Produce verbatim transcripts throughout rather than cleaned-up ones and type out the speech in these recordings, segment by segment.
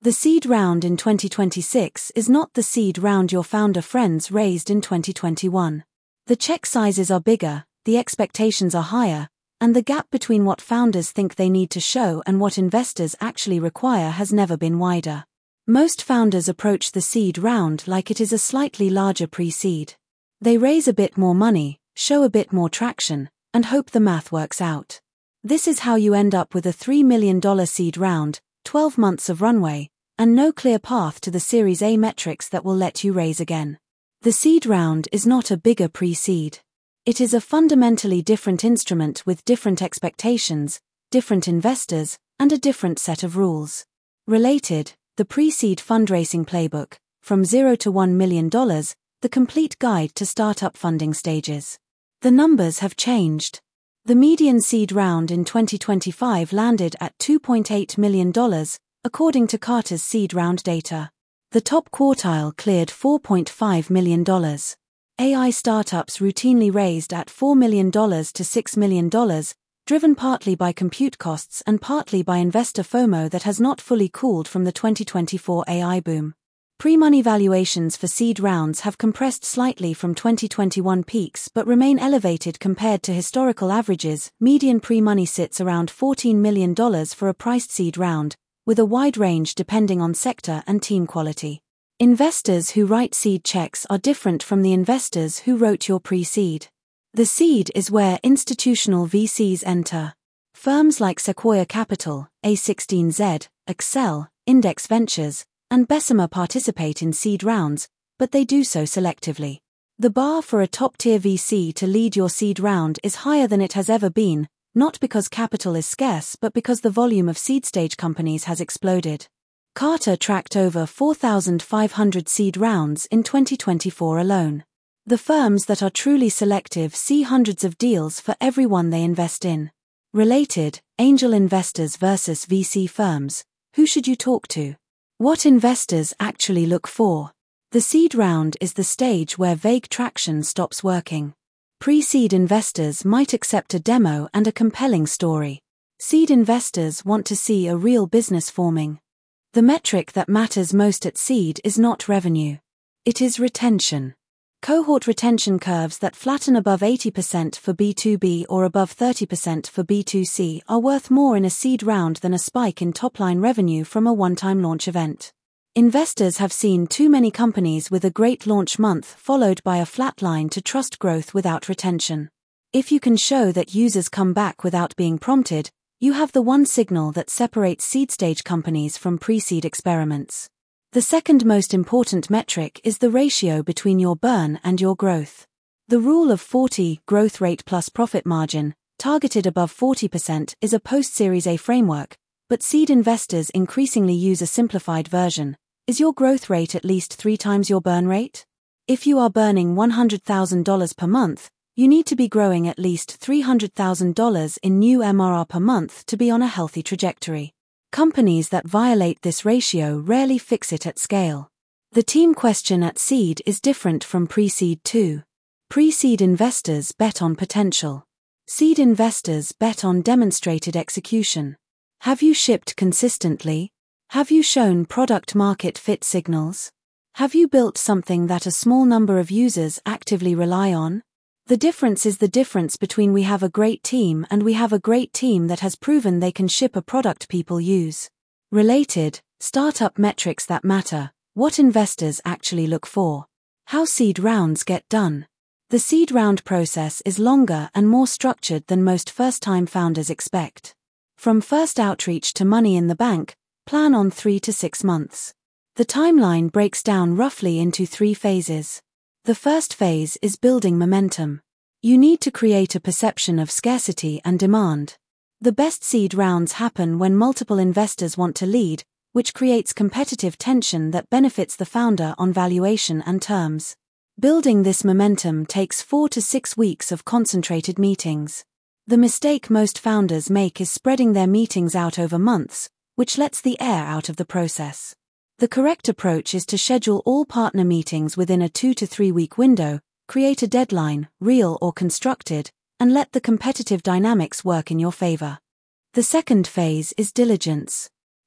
The seed round in twenty twenty-six is not the seed round your founder friends raised in twenty twenty-one. The check sizes are bigger, the expectations are higher, and the gap between what founders think they need to show and what investors actually require has never been wider. Most founders approach the seed round like it is a slightly larger pre-seed. They raise a bit more money, show a bit more traction, and hope the math works out. This is how you end up with a three million dollars seed round, twelve months of runway, and no clear path to the Series A metrics that will let you raise again. The seed round is not a bigger pre-seed. It is a fundamentally different instrument with different expectations, different investors, and a different set of rules. Related, the pre-seed fundraising playbook, from zero to one million dollars, the complete guide to startup funding stages. The numbers have changed. The median seed round in twenty twenty-five landed at two point eight million dollars, according to Carter's seed round data. The top quartile cleared four point five million dollars. A I startups routinely raised at four million dollars to six million dollars, driven partly by compute costs and partly by investor FOMO that has not fully cooled from the twenty twenty-four A I boom. Pre-money valuations for seed rounds have compressed slightly from twenty twenty-one peaks but remain elevated compared to historical averages. Median pre-money sits around fourteen million dollars for a priced seed round, with a wide range depending on sector and team quality. Investors who write seed checks are different from the investors who wrote your pre-seed. The seed is where institutional V Cs enter. Firms like Sequoia Capital, A sixteen Z, Accel, Index Ventures, and Bessemer participate in seed rounds, but they do so selectively. The bar for a top-tier V C to lead your seed round is higher than it has ever been, not because capital is scarce but because the volume of seed-stage companies has exploded. Carter tracked over four thousand five hundred seed rounds in twenty twenty-four alone. The firms that are truly selective see hundreds of deals for every one they invest in. Related, angel investors versus V C firms. Who should you talk to? What investors actually look for? The seed round is the stage where vague traction stops working. Pre-seed investors might accept a demo and a compelling story. Seed investors want to see a real business forming. The metric that matters most at seed is not revenue. It is retention. Cohort retention curves that flatten above eighty percent for B two B or above thirty percent for B two C are worth more in a seed round than a spike in top-line revenue from a one-time launch event. Investors have seen too many companies with a great launch month followed by a flat line to trust growth without retention. If you can show that users come back without being prompted, you have the one signal that separates seed-stage companies from pre-seed experiments. The second most important metric is the ratio between your burn and your growth. The rule of forty, growth rate plus profit margin, targeted above forty percent, is a post-Series A framework, but seed investors increasingly use a simplified version. Is your growth rate at least three times your burn rate? If you are burning one hundred thousand dollars per month, you need to be growing at least three hundred thousand dollars in new M R R per month to be on a healthy trajectory. Companies that violate this ratio rarely fix it at scale. The team question at seed is different from pre-seed too. Pre-seed investors bet on potential. Seed investors bet on demonstrated execution. Have you shipped consistently? Have you shown product-market fit signals? Have you built something that a small number of users actively rely on? The difference is the difference between we have a great team and we have a great team that has proven they can ship a product people use. Related, startup metrics that matter, what investors actually look for. How seed rounds get done. The seed round process is longer and more structured than most first-time founders expect. From first outreach to money in the bank, plan on three to six months. The timeline breaks down roughly into three phases. The first phase is building momentum. You need to create a perception of scarcity and demand. The best seed rounds happen when multiple investors want to lead, which creates competitive tension that benefits the founder on valuation and terms. Building this momentum takes four to six weeks of concentrated meetings. The mistake most founders make is spreading their meetings out over months, which lets the air out of the process. The correct approach is to schedule all partner meetings within a two to three week window, create a deadline, real or constructed, and let the competitive dynamics work in your favor. The second phase is diligence.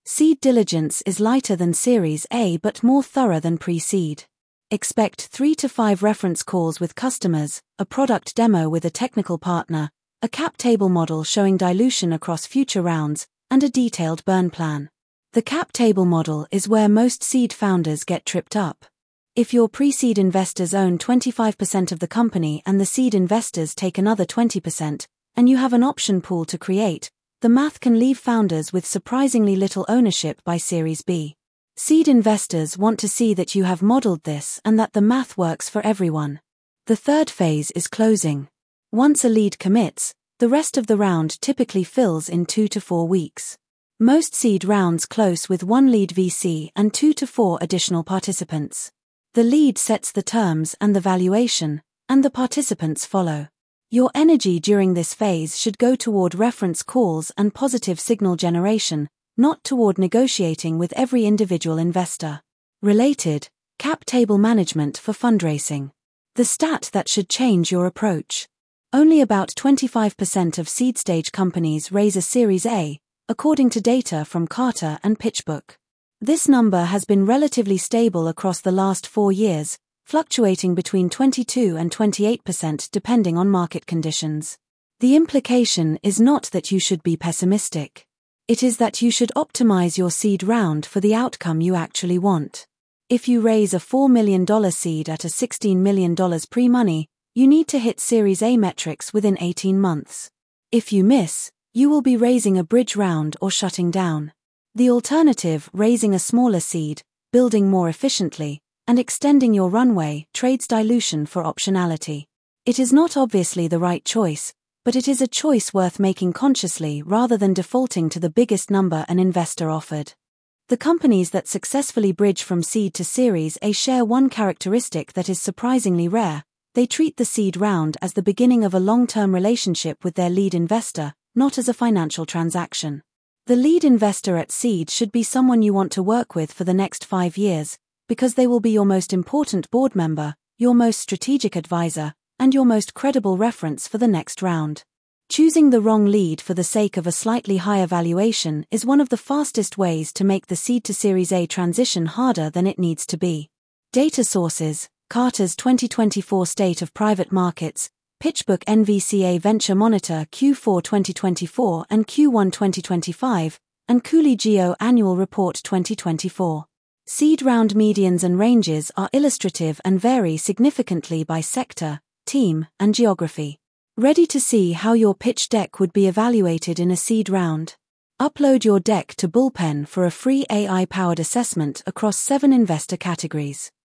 Seed diligence is lighter than Series A but more thorough than pre-seed. Expect three to five reference calls with customers, a product demo with a technical partner, a cap table model showing dilution across future rounds, and a detailed burn plan. The cap table model is where most seed founders get tripped up. If your pre-seed investors own twenty-five percent of the company and the seed investors take another twenty percent, and you have an option pool to create, the math can leave founders with surprisingly little ownership by Series B. Seed investors want to see that you have modeled this and that the math works for everyone. The third phase is closing. Once a lead commits, the rest of the round typically fills in two to four weeks. Most seed rounds close with one lead V C and two to four additional participants. The lead sets the terms and the valuation, and the participants follow. Your energy during this phase should go toward reference calls and positive signal generation, not toward negotiating with every individual investor. Related, cap table management for fundraising. The stat that should change your approach. Only about twenty-five percent of seed-stage companies raise a Series A, according to data from Carter and PitchBook. This number has been relatively stable across the last four years, fluctuating between twenty-two and twenty-eight percent depending on market conditions. The implication is not that you should be pessimistic. It is that you should optimize your seed round for the outcome you actually want. If you raise a four million dollars seed at a sixteen million dollars pre-money, you need to hit Series A metrics within eighteen months. If you miss, you will be raising a bridge round or shutting down. The alternative, raising a smaller seed, building more efficiently, and extending your runway, trades dilution for optionality. It is not obviously the right choice, but it is a choice worth making consciously rather than defaulting to the biggest number an investor offered. The companies that successfully bridge from seed to Series A share one characteristic that is surprisingly rare: they treat the seed round as the beginning of a long-term relationship with their lead investor, not as a financial transaction. The lead investor at seed should be someone you want to work with for the next five years, because they will be your most important board member, your most strategic advisor, and your most credible reference for the next round. Choosing the wrong lead for the sake of a slightly higher valuation is one of the fastest ways to make the seed to Series A transition harder than it needs to be. Data sources: Carter's twenty twenty-four State of Private Markets, PitchBook N V C A Venture Monitor Q four twenty twenty-four and Q one twenty twenty-five, and Cooley Geo Annual Report twenty twenty-four. Seed round medians and ranges are illustrative and vary significantly by sector, team, and geography. Ready to see how your pitch deck would be evaluated in a seed round? Upload your deck to Bullpen for a free A I-powered assessment across seven investor categories.